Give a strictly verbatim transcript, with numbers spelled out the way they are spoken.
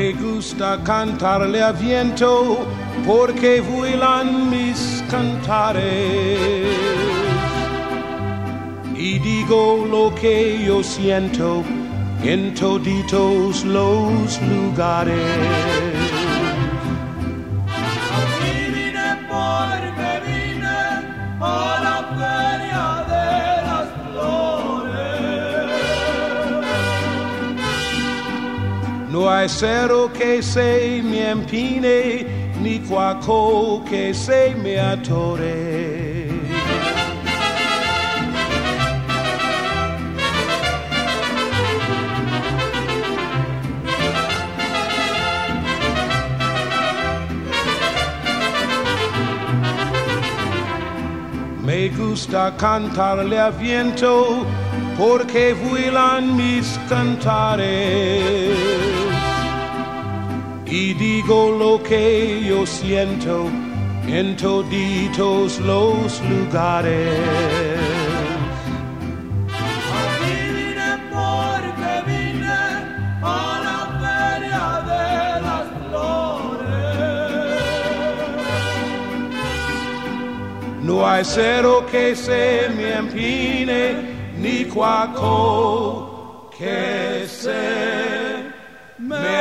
Me gusta cantarle a viento porque vuelan mis cantares y digo lo que yo siento en toditos los lugares. No hay cero que se me empine, ni cuaco que se me atore. Me gusta cantarle a viento porque vuelan mis cantares y digo lo que yo siento en toditos los lugares. Aquí vine porque vine a la feria de las flores. No hay cero que se me empine, ni cuaco que se me